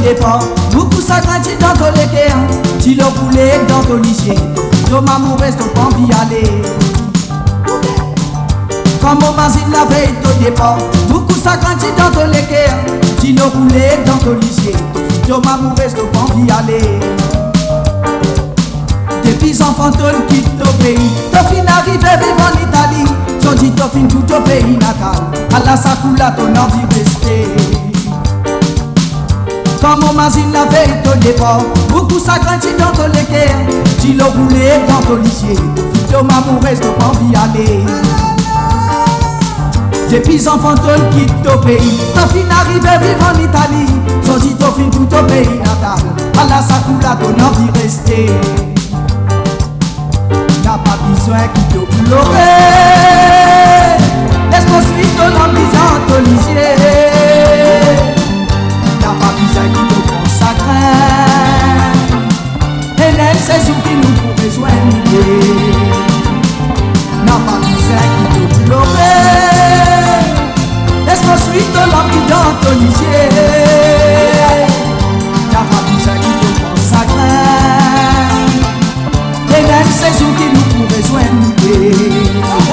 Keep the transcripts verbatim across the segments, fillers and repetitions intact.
départ, beaucoup ça grandit dans ton équerre. Tu l'as roulé dans ton lycée, ton maman reste pas envie d'y aller. Comme mon mazine la veille au départ, beaucoup ça grandit dans ton équerre. Tu l'as roulé dans ton lycée, ton maman reste pas envie d'y aller. Depuis enfant ton quitte ton pays, ton fin arrive vivre en Italie. Ton dit ton fin tout ton pays natal, à la sacoula ton envie rester. Comme mon mazine la veille au départ, beaucoup ça grandit dans ton équerre. Tu l'as roulé dans ton lycée, ton maman reste pas envie d'y aller. Depuis enfant ton quitte ton pays, ton fin arrive vivre en Italie. Ton dit ton fin tout ton pays natal, à la sacoula ton envie rester. N'a pas besoin qui te pleurer. Laisse-moi suivre ton ambition, ton lycée. N'a pas besoin qui te consacrer. Et laisse ces jours qui nous font besoin de. N'a pas besoin qui te pleurer. Laisse-moi suivre ton ambition, ton lycée. N'a pas besoin qui te consacrer. Et même ces jours qui nous font besoin de.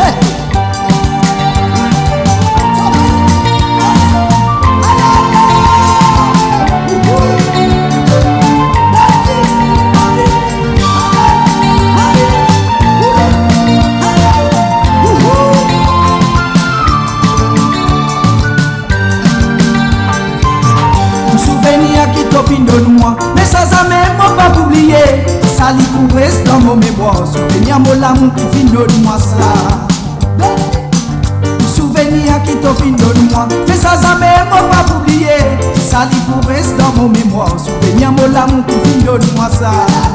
Souvenir qui t'opine de moi, mais ça ça même pas oublier. Ça li pour reste dans mon mémoire. Souvenir mon l'amour qui fin de moi ça. Souvenir qui t'opine de moi, mais ça ça même pas oublier. Ça li pour reste dans mon mémoire. Souvenir mon l'amour qui fin de moi ça.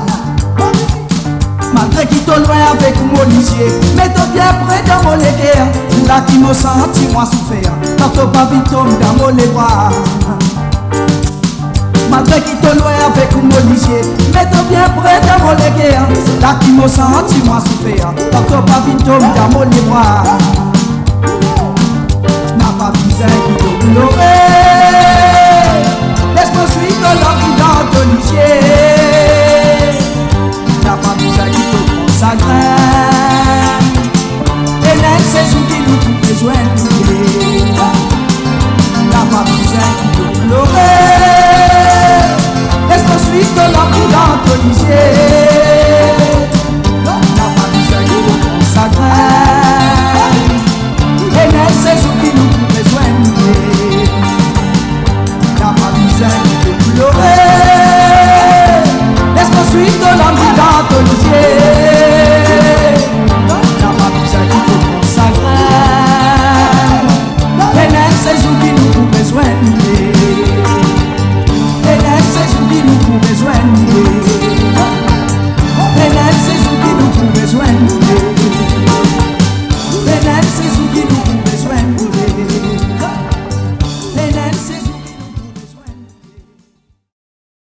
Malgré qu'il t'en loin avec mon lycée, mais t'es bien près dans mon équerre. Là qui me senti moi souffert, quand t'as pas vite tombe dans mon bras. Malgré qu'il te loin avec mon lycée, mais t'es bien près dans mon équerre. Là qui me senti moi souffert, quand t'as pas vite tombe dans mon bras. N'a pas besoin qui te pleurer. Laisse-moi suivre l'homme dans ton lycée. N'a pas besoin qui te consacrer. Et laisse ces jours qui nous font besoin de. N'a pas besoin qui te pleurer. Laisse-moi suivre l'homme dans ton lycée.